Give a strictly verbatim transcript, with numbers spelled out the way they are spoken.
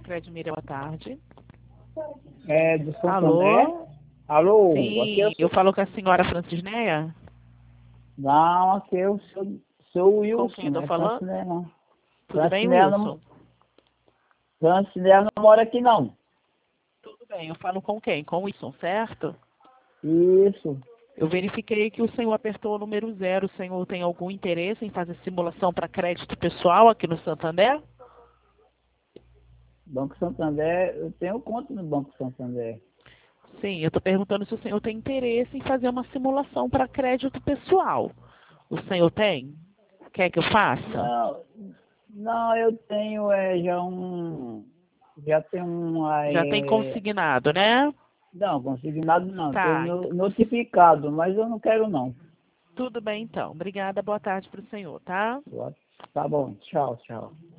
Credmira, boa tarde. É, do Santander? Alô? Alô? Aqui Sim, eu eu sou... falo com a senhora Francisneia? Não, aqui eu sou, sou o Com quem Wilson, eu tô né? falando? Franciné não. Tudo bem, Franciné não, Wilson? Franciné não mora aqui não. Tudo bem, eu falo com quem? Com o Wilson, certo? Isso. Eu verifiquei que o senhor apertou o número zero. O senhor tem algum interesse em fazer simulação para crédito pessoal aqui no Santander? Banco Santander, eu tenho conta no Banco Santander. Sim, eu estou perguntando se o senhor tem interesse em fazer uma simulação para crédito pessoal. O senhor tem? Quer que eu faça? Não, não, eu tenho é, já um... Já tenho um... Já tem É, consignado, né? não, consignado não. Tenho Tá, no- então. notificado, mas eu não quero não. Tudo bem então. Obrigada, boa tarde para o senhor, tá? Tá bom, tchau, tchau.